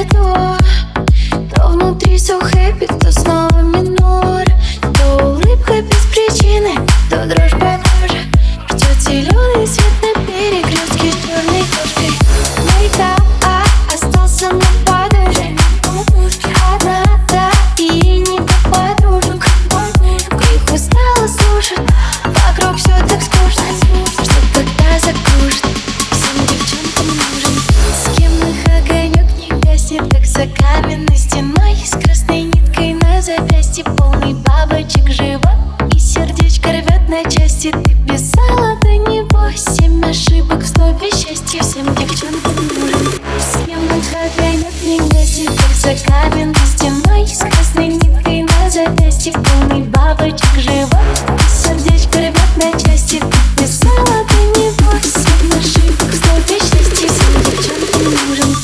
не то. То внутри so happy, то снова минор. То улыбка без причины, то дрожь по коже. Ждет зеленый свет на перекрестке с черной кошкой. Мейкап остался на подушке. Одна, да, и не как подружек. Их устала слушать, вокруг все так скучно. Что когда закружит, всем девчонкам нужен. С кем их огонек не гаснет, как за каменной стеной. С красной ниткой на запястье, полный бабочек живот. И сердечко рвет на части. Ты писала до него 7 ошибок в слове счастья. Всем девчонкам нужен. С кем их огонек не гаснет, как за каменной стеной. С красной ниткой на запястье, полный бабочек живот. И сердечко рвет на части. Ты писала до него 7 ошибок в слове счастья. Всем девчонкам нужен.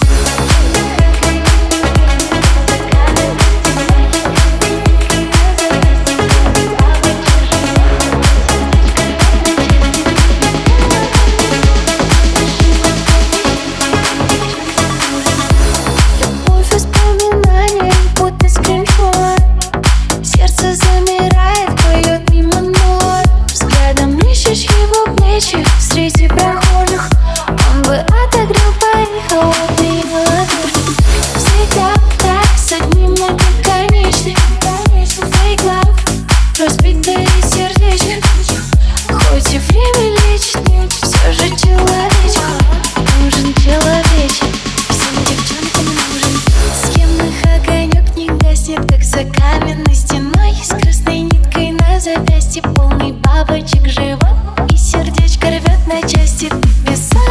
Сердце замирает, поет мимо нот. Взглядом ищешь его плечи среди прохожих. Он бы отогрел твои холодные ладони. Всегда так, с одним но бесконечным. Твоих глав разбитые сердечки. Хоть и время лечит, все же человечку нужен человечек. Всем девчонкам нужен. С кем их огонек не гаснет, как за каменной стеной. С красной ниткой на запястье, полный бабочек живот. И сердечко рвет на части. Ты писала